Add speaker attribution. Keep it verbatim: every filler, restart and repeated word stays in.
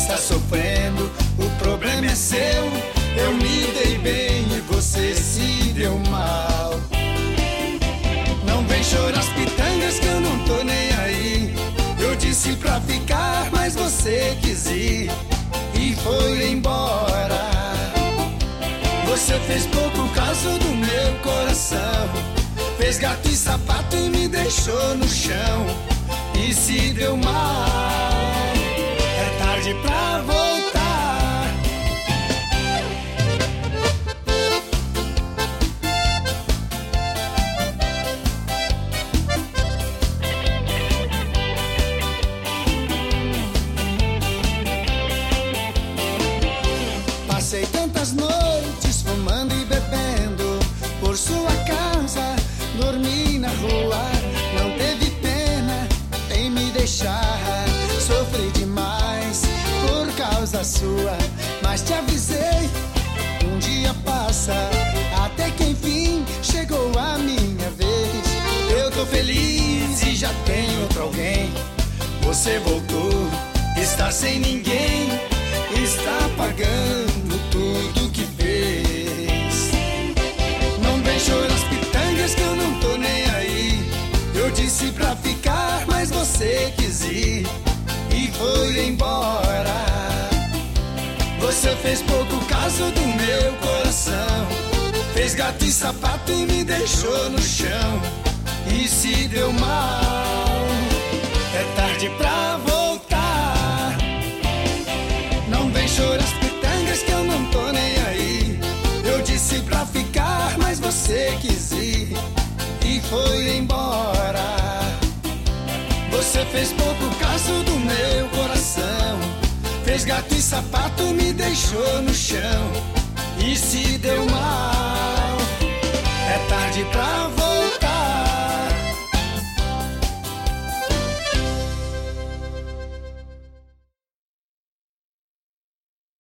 Speaker 1: está sofrendo, o problema é seu. Eu me dei bem e você se deu mal. Não vem chorar as pitangas que eu não tô nem aí. Eu disse pra ficar, mas você quis ir e foi embora. Você fez pouco caso do meu coração, fez gato e sapato e me deixou no chão e se deu mal. É tarde pra voltar. Passei tantas noites fumando e bebendo por sua casa, dormi na rua, não teve pena em me deixar. Sofri demais por causa sua, mas te avisei, um dia passa, até que enfim chegou a minha vez. Eu tô feliz e já tenho outro alguém. Você voltou, está sem ninguém, está pagando tudo que fez. Não vem chorar as pitangas que eu não tô nem aí. Eu disse pra ficar, mas você quis ir e foi embora. Você fez pouco caso do meu coração, fez gato e sapato e me deixou no chão e se deu mal. É tarde pra voltar. Não vem chorar as pitangas que eu não tô nem aí. Eu disse pra ficar, mas você quis ir e foi embora. Você fez pouco caso do meu coração, fez gato e sapato, me deixou no chão e se deu mal. É tarde pra voltar.